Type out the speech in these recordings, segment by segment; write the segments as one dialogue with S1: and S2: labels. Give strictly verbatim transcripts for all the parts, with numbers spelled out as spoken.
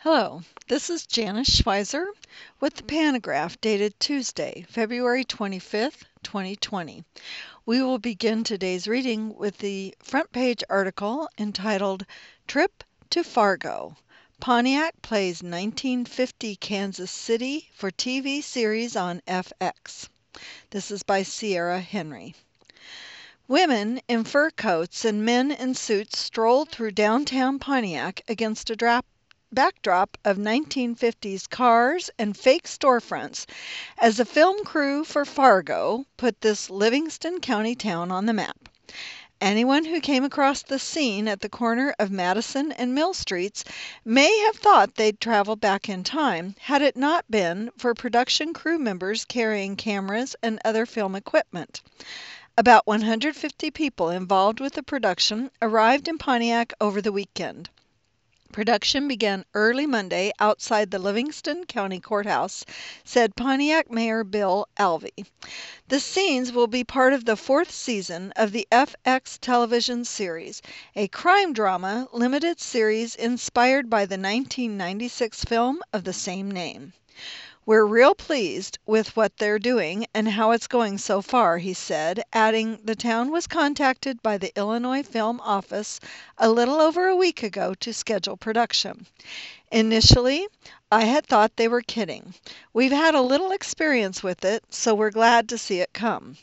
S1: Hello, this is Janice Schweizer with the Panagraph dated Tuesday, February twenty-fifth, twenty twenty. We will begin today's reading with the front page article entitled Trip to Fargo. Pontiac plays nineteen fifty Kansas City for T V series on F X. This is by Sierra Henry. Women in fur coats and men in suits strolled through downtown Pontiac against a drap backdrop of nineteen fifties cars and fake storefronts as the film crew for Fargo put this Livingston County town on the map. Anyone who came across the scene at the corner of Madison and Mill Streets may have thought they'd traveled back in time had it not been for production crew members carrying cameras and other film equipment. About one hundred fifty people involved with the production arrived in Pontiac over the weekend. Production began early Monday outside the Livingston County Courthouse, said Pontiac Mayor Bill Alvey. The scenes will be part of the fourth season of the F X television series, a crime drama limited series inspired by the nineteen ninety-six film of the same name. We're real pleased with what they're doing and how it's going so far, he said, adding the town was contacted by the Illinois Film Office a little over a week ago to schedule production. Initially, I had thought they were kidding. We've had a little experience with it, so we're glad to see it come.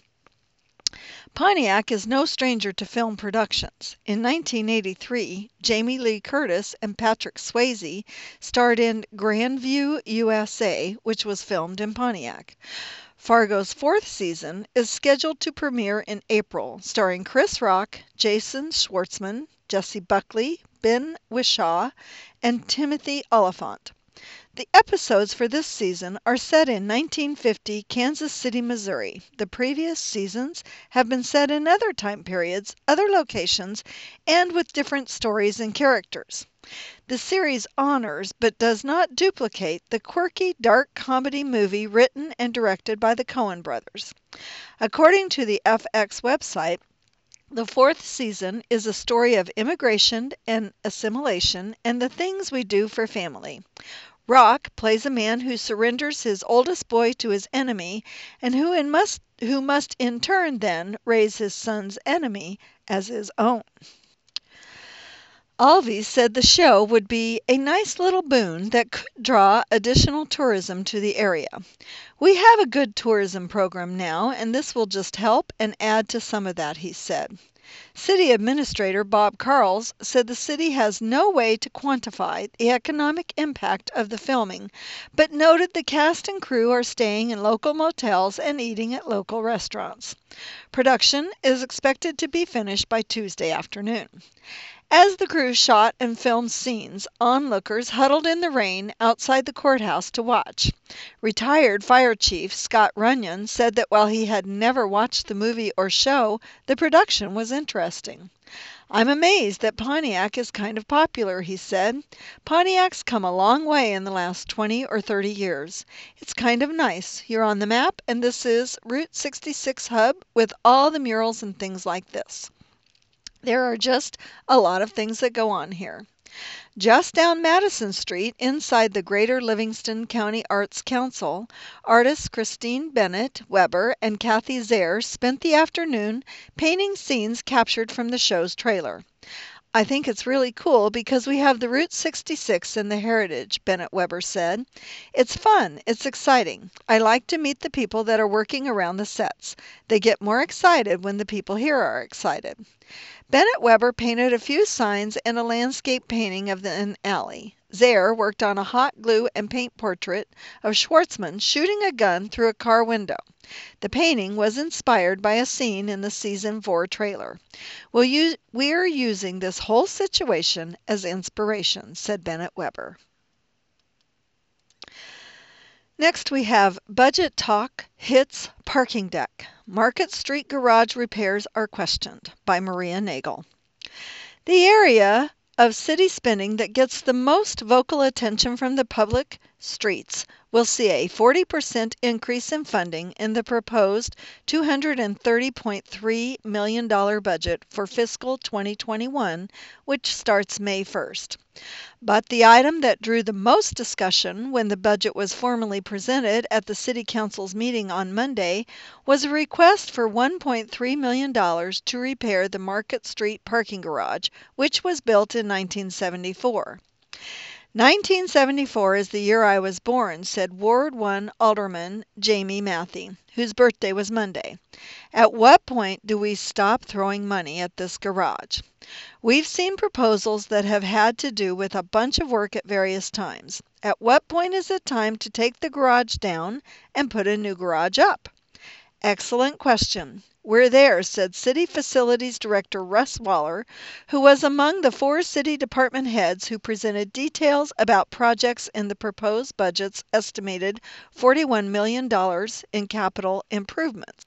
S1: Pontiac is no stranger to film productions. In nineteen eighty-three, Jamie Lee Curtis and Patrick Swayze starred in Grandview, U S A, which was filmed in Pontiac. Fargo's fourth season is scheduled to premiere in April, starring Chris Rock, Jason Schwartzman, Jessie Buckley, Ben Whishaw, and Timothy Olyphant. The episodes for this season are set in nineteen fifty Kansas City, Missouri. The previous seasons have been set in other time periods, other locations, and with different stories and characters. The series honors but does not duplicate the quirky dark comedy movie written and directed by the Coen brothers. According to the F X website, the fourth season is a story of immigration and assimilation and the things we do for family. Rock plays a man who surrenders his oldest boy to his enemy and who, in must, who must in turn then raise his son's enemy as his own. Alvey said the show would be a nice little boon that could draw additional tourism to the area. We have a good tourism program now, and this will just help and add to some of that, he said. City Administrator Bob Carles said the city has no way to quantify the economic impact of the filming, but noted the cast and crew are staying in local motels and eating at local restaurants. Production is expected to be finished by Tuesday afternoon. As the crew shot and filmed scenes, onlookers huddled in the rain outside the courthouse to watch. Retired Fire Chief Scott Runyon said that while he had never watched the movie or show, the production was interesting. I'm amazed that Pontiac is kind of popular, he said. Pontiac's come a long way in the last twenty or thirty years. It's kind of nice. You're on the map, and this is Route sixty-six hub with all the murals and things like this. There are just a lot of things that go on here. Just down Madison Street, inside the Greater Livingston County Arts Council, artists Christine Bennett Weber and Kathy Zare spent the afternoon painting scenes captured from the show's trailer. I think it's really cool because we have the Route sixty-six and the Heritage, Bennett Weber said. It's fun. It's exciting. I like to meet the people that are working around the sets. They get more excited when the people here are excited. Bennett Weber painted a few signs and a landscape painting of the, an alley. Zare worked on a hot glue and paint portrait of Schwartzman shooting a gun through a car window. The painting was inspired by a scene in the season four trailer. We'll use, we're using this whole situation as inspiration, said Bennett Weber. Next we have Budget Talk Hits Parking Deck. Market Street Garage Repairs Are Questioned by Maria Nagel. The area of city spending that gets the most vocal attention from the public Streets will see a forty percent increase in funding in the proposed two hundred thirty point three million dollars budget for fiscal twenty twenty-one, which starts May first. But the item that drew the most discussion when the budget was formally presented at the City Council's meeting on Monday was a request for one point three million dollars to repair the Market Street parking garage, which was built in nineteen seventy-four. nineteen seventy-four is the year I was born, said Ward one Alderman Jamie Matthey, whose birthday was Monday. At what point do we stop throwing money at this garage? We've seen proposals that have had to do with a bunch of work at various times. At what point is it time to take the garage down and put a new garage up? Excellent question. We're there, said City Facilities Director Russ Waller, who was among the four city department heads who presented details about projects in the proposed budget's estimated forty-one million dollars in capital improvements.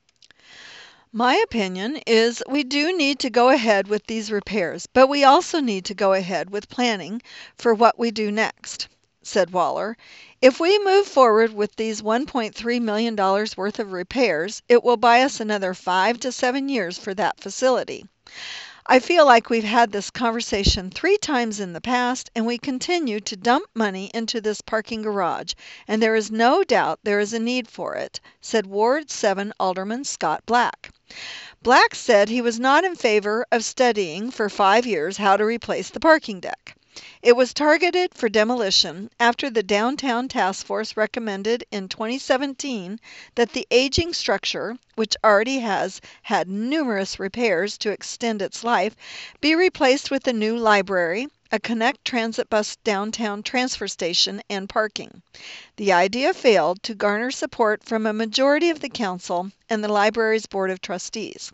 S1: My opinion is we do need to go ahead with these repairs, but we also need to go ahead with planning for what we do next, said Waller. If we move forward with these one point three million dollars worth of repairs, it will buy us another five to seven years for that facility. I feel like we've had this conversation three times in the past, and we continue to dump money into this parking garage, and there is no doubt there is a need for it, said Ward seven Alderman Scott Black. Black said he was not in favor of studying for five years how to replace the parking deck. It was targeted for demolition after the Downtown Task Force recommended in twenty seventeen that the aging structure, which already has had numerous repairs to extend its life, be replaced with a new library, a Connect Transit Bus downtown transfer station, and parking. The idea failed to garner support from a majority of the council and the library's board of trustees.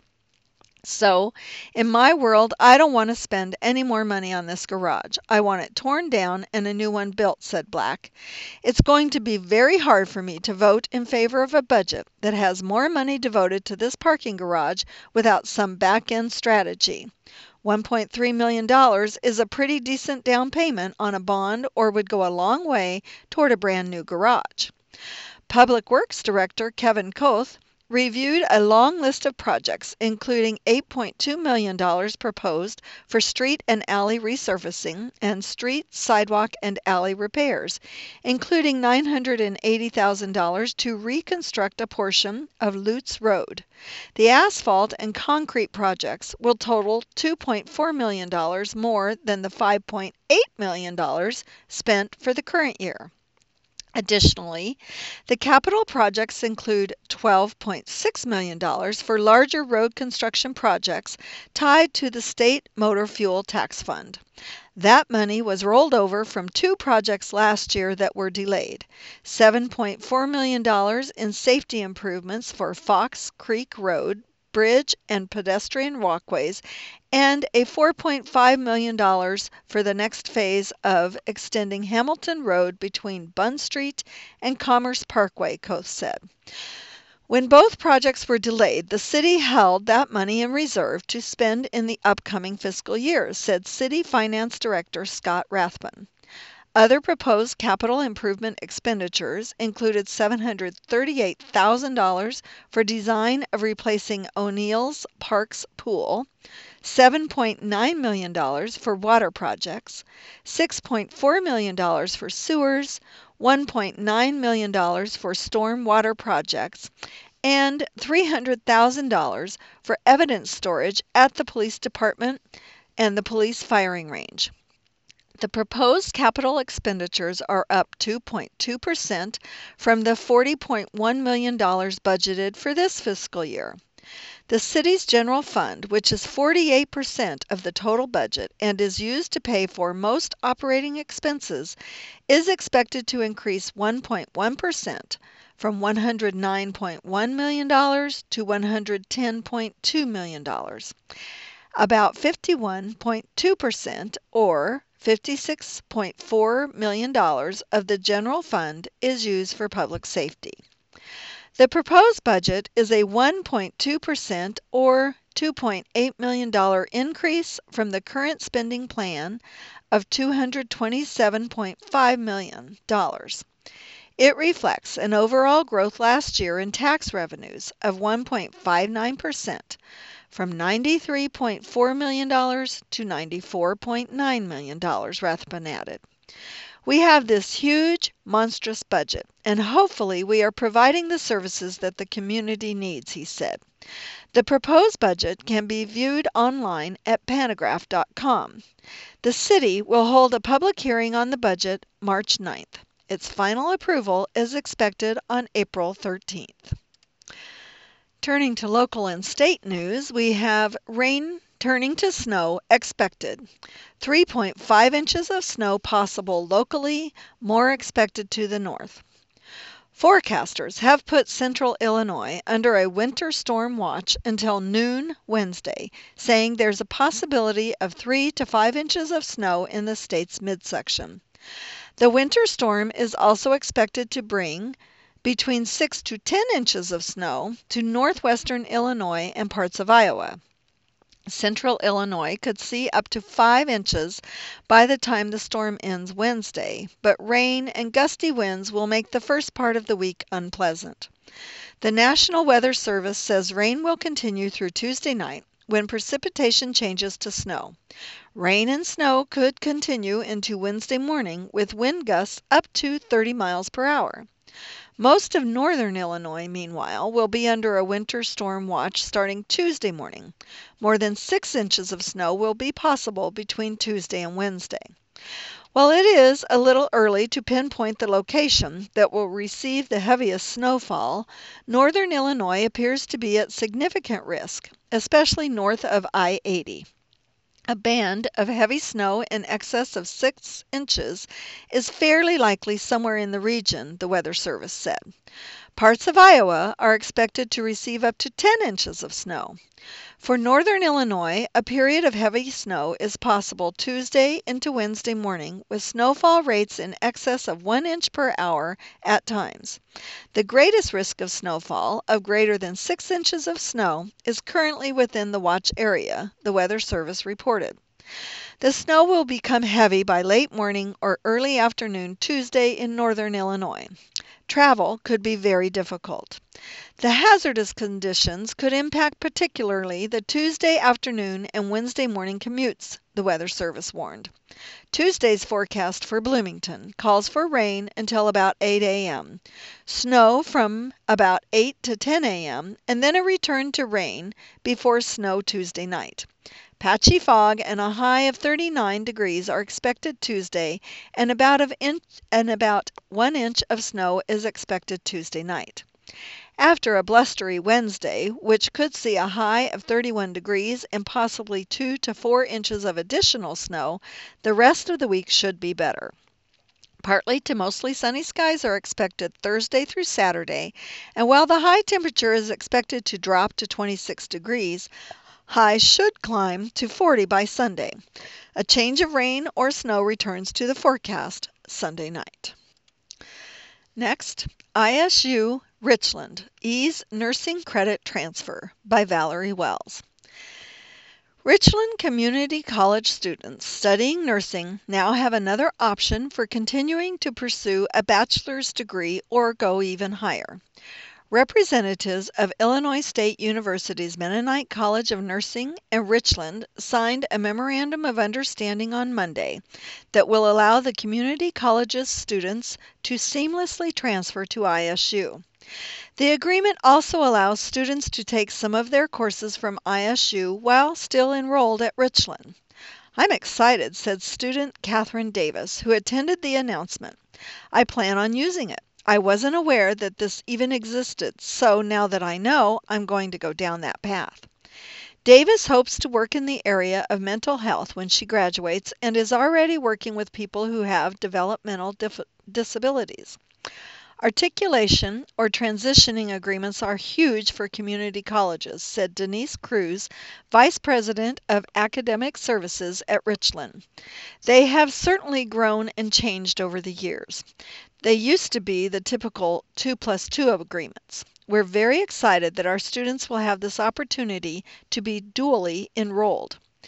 S1: So, in my world, I don't want to spend any more money on this garage. I want it torn down and a new one built, said Black. It's going to be very hard for me to vote in favor of a budget that has more money devoted to this parking garage without some back-end strategy. one point three million dollars is a pretty decent down payment on a bond or would go a long way toward a brand new garage. Public Works Director Kevin Koth reviewed a long list of projects, including eight point two million dollars proposed for street and alley resurfacing and street, sidewalk, and alley repairs, including nine hundred eighty thousand dollars to reconstruct a portion of Lutz Road. The asphalt and concrete projects will total two point four million dollars more than the five point eight million dollars spent for the current year. Additionally, the capital projects include twelve point six million dollars for larger road construction projects tied to the state motor fuel tax fund. That money was rolled over from two projects last year that were delayed. seven point four million dollars in safety improvements for Fox Creek Road, bridge and pedestrian walkways, and a four point five million dollars for the next phase of extending Hamilton Road between Bunn Street and Commerce Parkway, Koth said. When both projects were delayed, the city held that money in reserve to spend in the upcoming fiscal year, said City Finance Director Scott Rathbun. Other proposed capital improvement expenditures included seven hundred thirty-eight thousand dollars for design of replacing O'Neill's Parks Pool, seven point nine million dollars for water projects, six point four million dollars for sewers, one point nine million dollars for storm water projects, and three hundred thousand dollars for evidence storage at the police department and the police firing range. The proposed capital expenditures are up two point two percent from the forty point one million dollars budgeted for this fiscal year. The city's general fund, which is forty-eight percent of the total budget and is used to pay for most operating expenses, is expected to increase one point one percent from one hundred nine point one million dollars to one hundred ten point two million dollars. About fifty-one point two percent, or fifty-six point four million dollars of the general fund is used for public safety. The proposed budget is a one point two percent or two point eight million dollars increase from the current spending plan of two hundred twenty-seven point five million dollars. It reflects an overall growth last year in tax revenues of one point five nine percent, from ninety-three point four million dollars to ninety-four point nine million dollars, Rathbun added. We have this huge, monstrous budget, and hopefully we are providing the services that the community needs, he said. The proposed budget can be viewed online at panagraph dot com. The city will hold a public hearing on the budget March ninth. Its final approval is expected on April thirteenth. Turning to local and state news, we have rain turning to snow expected. three point five inches of snow possible locally, more expected to the north. Forecasters have put central Illinois under a winter storm watch until noon Wednesday, saying there's a possibility of three to five inches of snow in the state's midsection. The winter storm is also expected to bring between six to ten inches of snow to northwestern Illinois and parts of Iowa. Central Illinois could see up to five inches by the time the storm ends Wednesday, but rain and gusty winds will make the first part of the week unpleasant. The National Weather Service says rain will continue through Tuesday night, when precipitation changes to snow. Rain and snow could continue into Wednesday morning, with wind gusts up to thirty miles per hour. Most of northern Illinois, meanwhile, will be under a winter storm watch starting Tuesday morning. More than six inches of snow will be possible between Tuesday and Wednesday. While it is a little early to pinpoint the location that will receive the heaviest snowfall, northern Illinois appears to be at significant risk, especially north of I eighty. A band of heavy snow in excess of six inches is fairly likely somewhere in the region, the Weather Service said. Parts of Iowa are expected to receive up to ten inches of snow. For northern Illinois, a period of heavy snow is possible Tuesday into Wednesday morning, with snowfall rates in excess of one inch per hour at times. The greatest risk of snowfall, of greater than six inches of snow, is currently within the watch area, the Weather Service reported. The snow will become heavy by late morning or early afternoon Tuesday in northern Illinois. Travel could be very difficult. The hazardous conditions could impact particularly the Tuesday afternoon and Wednesday morning commutes, the Weather Service warned. Tuesday's forecast for Bloomington calls for rain until about eight a m, snow from about eight to ten a m, and then a return to rain before snow Tuesday night. Patchy fog and a high of thirty-nine degrees are expected Tuesday, and about, of inch, and about one inch of snow is expected Tuesday night. After a blustery Wednesday, which could see a high of thirty-one degrees and possibly two to four inches of additional snow, the rest of the week should be better. Partly to mostly sunny skies are expected Thursday through Saturday, and while the high temperature is expected to drop to twenty-six degrees, highs should climb to forty by Sunday. A change of rain or snow returns to the forecast Sunday night. Next, I S U Richland, Ease Nursing Credit Transfer by Valerie Wells. Richland Community College students studying nursing now have another option for continuing to pursue a bachelor's degree or go even higher. Representatives of Illinois State University's Mennonite College of Nursing and Richland signed a memorandum of understanding on Monday that will allow the community college's students to seamlessly transfer to I S U. The agreement also allows students to take some of their courses from I S U while still enrolled at Richland. "I'm excited," said student Catherine Davis, who attended the announcement. "I plan on using it. I wasn't aware that this even existed, so now that I know, I'm going to go down that path." Davis hopes to work in the area of mental health when she graduates and is already working with people who have developmental dif- disabilities. Articulation or transitioning agreements are huge for community colleges, said Denise Cruz, Vice President of Academic Services at Richland. They have certainly grown and changed over the years. They used to be the typical two plus two agreements. We're very excited that our students will have this opportunity to be dually enrolled.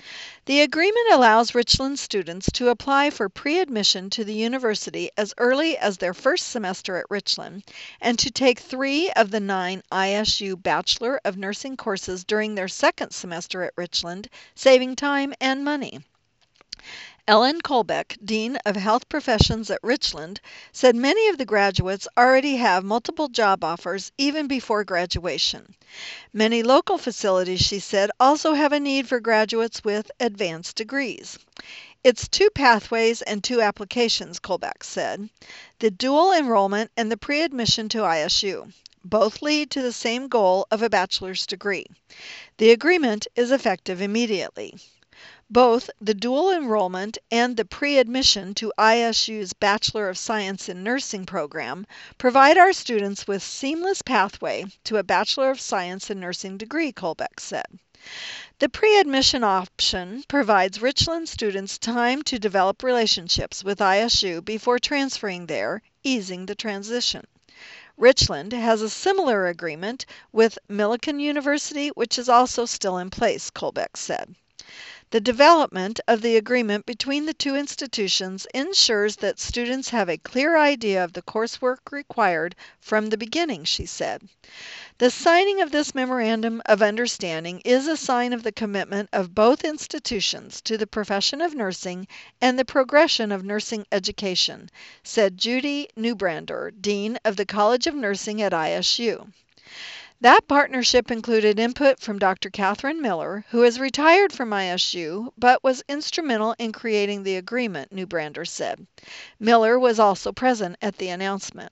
S1: The agreement allows Richland students to apply for pre-admission to the university as early as their first semester at Richland and to take three of the nine I S U Bachelor of Nursing courses during their second semester at Richland, saving time and money. Ellen Kolbeck, Dean of Health Professions at Richland, said many of the graduates already have multiple job offers even before graduation. Many local facilities, she said, also have a need for graduates with advanced degrees. It's two pathways and two applications, Kolbeck said. The dual enrollment and the pre-admission to I S U. Both lead to the same goal of a bachelor's degree. The agreement is effective immediately. Both the dual enrollment and the pre-admission to I S U's Bachelor of Science in Nursing program provide our students with seamless pathway to a Bachelor of Science in Nursing degree, Kolbeck said. The pre-admission option provides Richland students time to develop relationships with I S U before transferring there, easing the transition. Richland has a similar agreement with Millikan University, which is also still in place, Kolbeck said. The development of the agreement between the two institutions ensures that students have a clear idea of the coursework required from the beginning, she said. The signing of this memorandum of understanding is a sign of the commitment of both institutions to the profession of nursing and the progression of nursing education, said Judy Neubrander, Dean of the College of Nursing at I S U. That partnership included input from Doctor Catherine Miller, who is retired from I S U but was instrumental in creating the agreement, Neubrander said. Miller was also present at the announcement.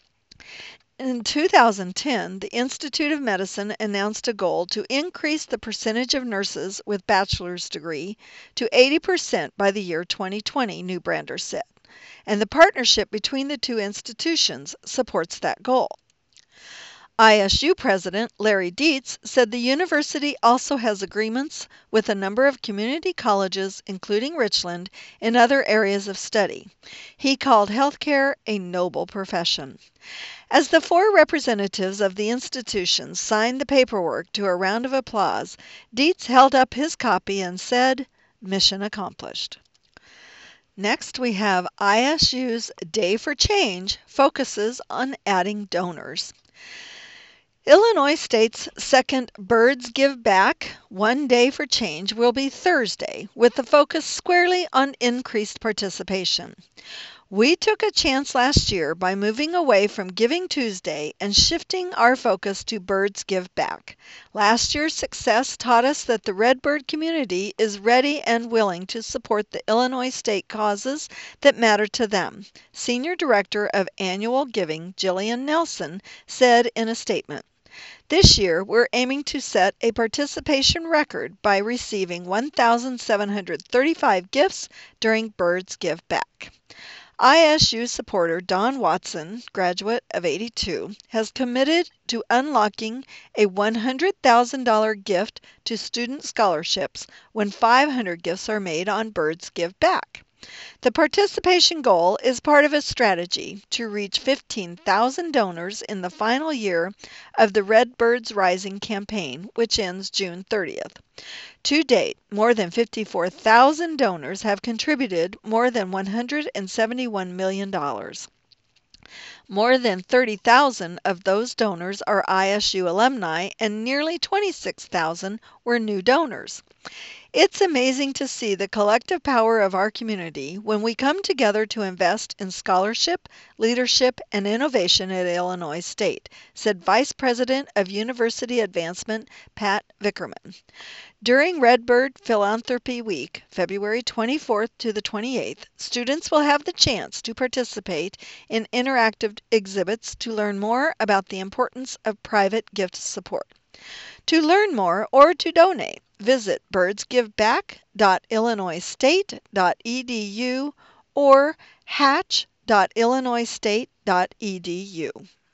S1: In two thousand ten, the Institute of Medicine announced a goal to increase the percentage of nurses with bachelor's degree to eighty percent by the year twenty twenty, Neubrander said, and the partnership between the two institutions supports that goal. I S U President Larry Dietz said the university also has agreements with a number of community colleges, including Richland, in other areas of study. He called healthcare a noble profession. As the four representatives of the institutions signed the paperwork to a round of applause, Dietz held up his copy and said, "Mission accomplished." Next, we have I S U's Day for Change focuses on adding donors. Illinois State's second Birds Give Back One Day for Change will be Thursday, with the focus squarely on increased participation. We took a chance last year by moving away from Giving Tuesday and shifting our focus to Birds Give Back. Last year's success taught us that the Redbird community is ready and willing to support the Illinois State causes that matter to them, Senior Director of Annual Giving, Jillian Nelson, said in a statement. This year, we're aiming to set a participation record by receiving one thousand seven hundred thirty-five gifts during Birds Give Back. I S U supporter Don Watson, graduate of eighty-two, has committed to unlocking a one hundred thousand dollars gift to student scholarships when five hundred gifts are made on Birds Give Back. The participation goal is part of a strategy to reach fifteen thousand donors in the final year of the Redbirds Rising campaign, which ends June thirtieth. To date, more than fifty-four thousand donors have contributed more than one hundred seventy-one million dollars. More than thirty thousand of those donors are I S U alumni, and nearly twenty-six thousand were new donors. It's amazing to see the collective power of our community when we come together to invest in scholarship, leadership, and innovation at Illinois State, said Vice President of University Advancement Pat Vickerman. During Redbird Philanthropy Week, February twenty-fourth to the twenty-eighth, students will have the chance to participate in interactive exhibits to learn more about the importance of private gift support. To learn more or to donate, visit birds give back dot illinois state dot e d u or hatch dot illinois state dot e d u.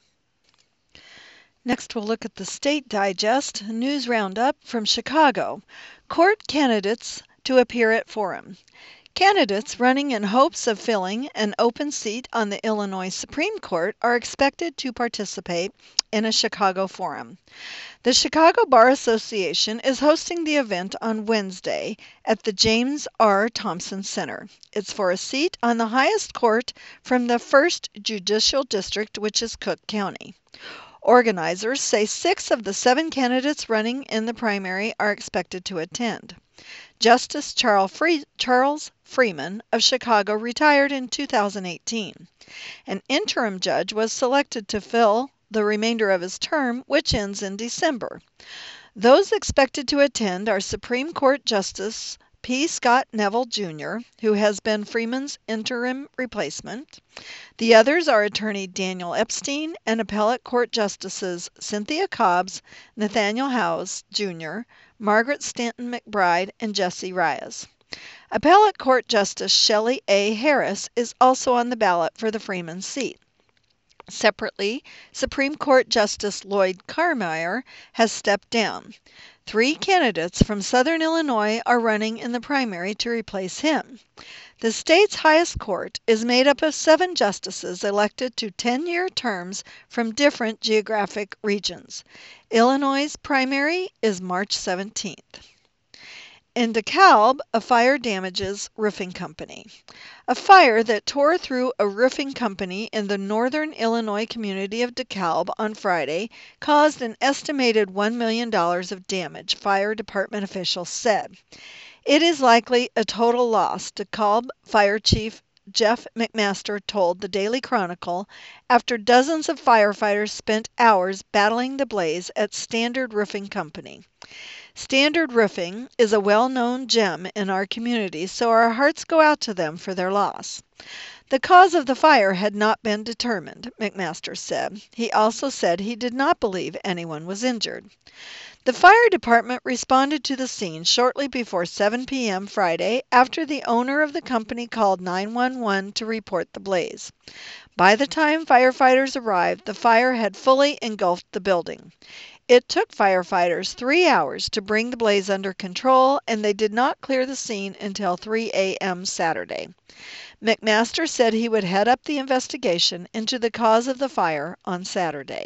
S1: Next, we'll look at the State Digest News Roundup from Chicago. Court candidates to appear at forum. Candidates running in hopes of filling an open seat on the Illinois Supreme Court are expected to participate in a Chicago forum. The Chicago Bar Association is hosting the event on Wednesday at the James R. Thompson Center. It's for a seat on the highest court from the first Judicial District, which is Cook County. Organizers say six of the seven candidates running in the primary are expected to attend. Justice Charles Freeman of Chicago retired in two thousand eighteen. An interim judge was selected to fill the remainder of his term, which ends in December. Those expected to attend are Supreme Court Justice P. Scott Neville, Junior, who has been Freeman's interim replacement. The others are Attorney Daniel Epstein and Appellate Court Justices Cynthia Cobbs, Nathaniel Howes, Junior, Margaret Stanton McBride, and Jesse Reyes. Appellate Court Justice Shelley A. Harris is also on the ballot for the Freeman seat. Separately, Supreme Court Justice Lloyd Carmeier has stepped down. Three candidates from Southern Illinois are running in the primary to replace him. The state's highest court is made up of seven justices elected to ten-year terms from different geographic regions. Illinois' primary is March seventeenth. In DeKalb, a fire damages roofing company. A fire that tore through a roofing company in the northern Illinois community of DeKalb on Friday caused an estimated one million dollars of damage, fire department officials said. It is likely a total loss, DeKalb Fire Chief Jeff McMaster told the Daily Chronicle after dozens of firefighters spent hours battling the blaze at Standard Roofing Company. Standard Roofing is a well-known gem in our community, so our hearts go out to them for their loss. The cause of the fire had not been determined, McMaster said. He also said he did not believe anyone was injured. The fire department responded to the scene shortly before seven p m Friday after the owner of the company called nine one one to report the blaze. By the time firefighters arrived, the fire had fully engulfed the building. It took firefighters three hours to bring the blaze under control, and they did not clear the scene until three a m Saturday. McMaster said he would head up the investigation into the cause of the fire on Saturday.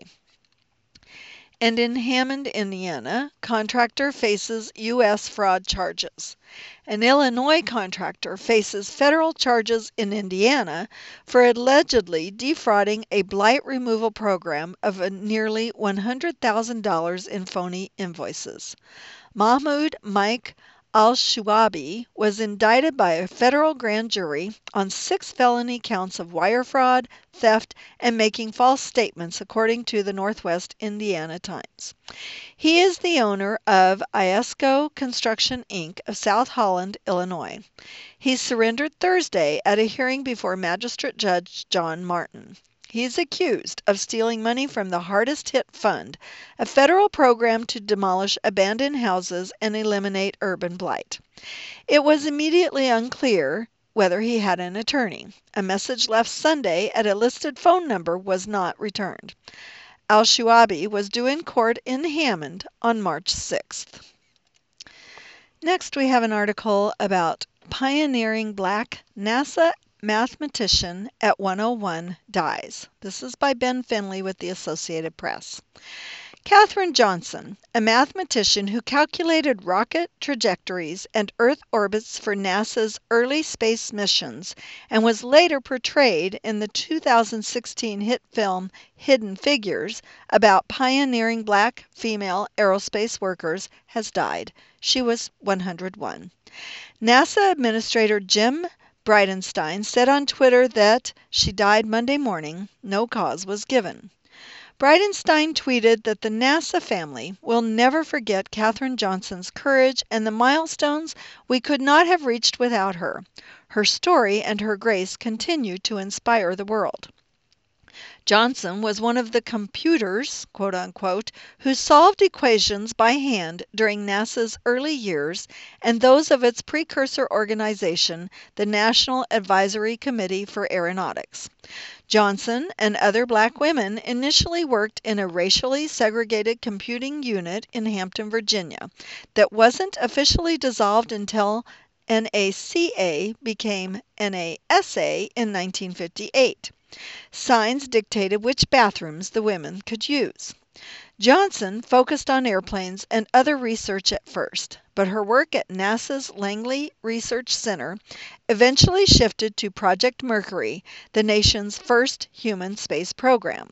S1: And in Hammond, Indiana, contractor faces U S fraud charges. An Illinois contractor faces federal charges in Indiana for allegedly defrauding a blight removal program of a nearly one hundred thousand dollars in phony invoices. Mahmoud Mike Al-Shuabi was indicted by a federal grand jury on six felony counts of wire fraud, theft, and making false statements, according to the Northwest Indiana Times. He is the owner of Iesco Construction, Incorporated of South Holland, Illinois. He surrendered Thursday at a hearing before Magistrate Judge John Martin. He is accused of stealing money from the Hardest Hit Fund, a federal program to demolish abandoned houses and eliminate urban blight. It was immediately unclear whether he had an attorney. A message left Sunday at a listed phone number was not returned. Al-Shuabi was due in court in Hammond on March sixth. Next, we have an article about pioneering black NASA mathematician at one oh one dies. This is by Ben Finley with the Associated Press. Katherine Johnson, a mathematician who calculated rocket trajectories and Earth orbits for NASA's early space missions and was later portrayed in the two thousand sixteen hit film Hidden Figures about pioneering black female aerospace workers, has died. She was one hundred one. NASA Administrator Jim Bridenstine said on Twitter that she died Monday morning. No cause was given. Bridenstine tweeted that the NASA family will never forget Katherine Johnson's courage and the milestones we could not have reached without her. Her story and her grace continue to inspire the world. Johnson was one of the computers, quote unquote, who solved equations by hand during NASA's early years and those of its precursor organization, the National Advisory Committee for Aeronautics. Johnson and other black women initially worked in a racially segregated computing unit in Hampton, Virginia, that wasn't officially dissolved until N A C A became N A S A in nineteen fifty-eight. Signs dictated which bathrooms the women could use. Johnson focused on airplanes and other research at first, but her work at NASA's Langley Research Center eventually shifted to Project Mercury, the nation's first human space program.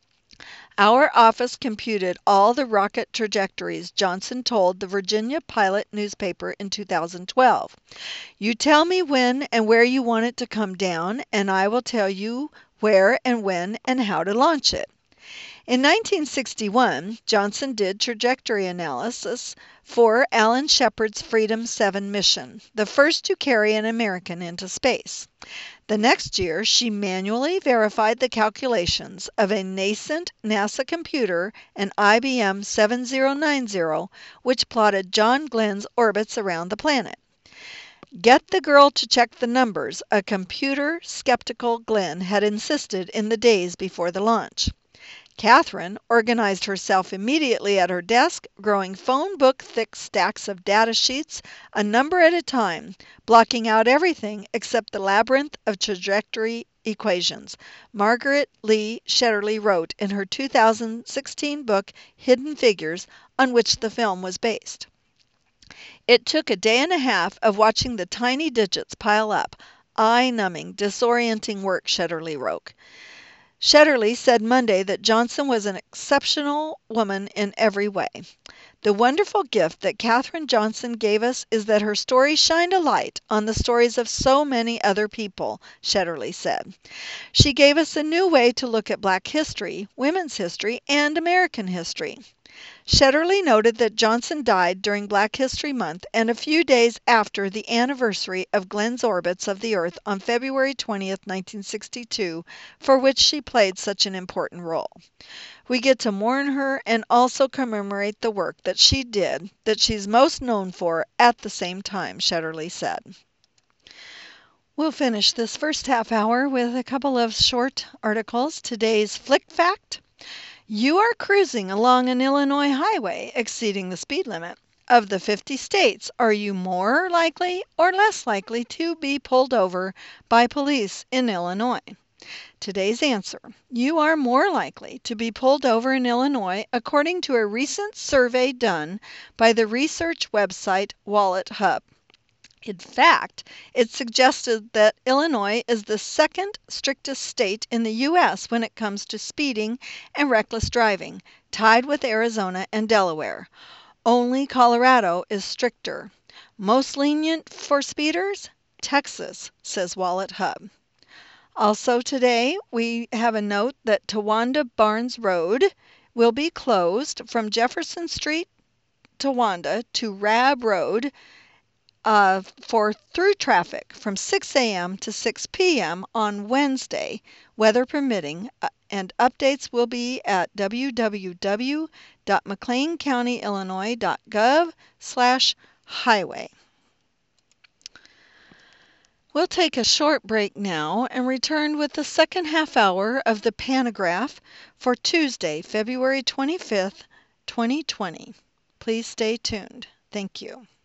S1: Our office computed all the rocket trajectories, Johnson told the Virginia Pilot newspaper in two thousand twelve. You tell me when and where you want it to come down, and I will tell you where and when and how to launch it. In nineteen sixty-one, Johnson did trajectory analysis for Alan Shepard's Freedom seven mission, the first to carry an American into space. The next year, she manually verified the calculations of a nascent NASA computer, an I B M seven zero nine zero, which plotted John Glenn's orbits around the planet. Get the girl to check the numbers, a computer-skeptical Glenn had insisted in the days before the launch. Catherine organized herself immediately at her desk, growing phone book-thick stacks of data sheets, a number at a time, blocking out everything except the labyrinth of trajectory equations, Margaret Lee Shetterly wrote in her two thousand sixteen book, Hidden Figures, on which the film was based. It took a day and a half of watching the tiny digits pile up. Eye-numbing, disorienting work, Shetterly wrote. Shetterly said Monday that Johnson was an exceptional woman in every way. The wonderful gift that Katherine Johnson gave us is that her story shined a light on the stories of so many other people, Shetterly said. She gave us a new way to look at Black history, women's history, and American history. Shetterly noted that Johnson died during Black History Month and a few days after the anniversary of Glenn's orbits of the Earth on February twentieth, nineteen sixty-two, for which she played such an important role. We get to mourn her and also commemorate the work that she did, that she's most known for, at the same time, Shetterly said. We'll finish this first half hour with a couple of short articles. Today's Flick Fact. You are cruising along an Illinois highway exceeding the speed limit. Of the fifty states, are you more likely or less likely to be pulled over by police in Illinois? Today's answer. You are more likely to be pulled over in Illinois according to a recent survey done by the research website WalletHub. In fact, it suggested that Illinois is the second strictest state in the U S when it comes to speeding and reckless driving, tied with Arizona and Delaware. Only Colorado is stricter. Most lenient for speeders? Texas, says WalletHub. Also today, we have a note that Towanda Barnes Road will be closed from Jefferson Street, Towanda, to Rab Road, Uh, for through traffic from six a m to six p m on Wednesday, weather permitting, uh, and updates will be at w w w dot mclean county illinois dot gov slash highway. We'll take a short break now and return with the second half hour of the Panagraph for Tuesday, February twenty-fifth, twenty twenty. Please stay tuned. Thank you.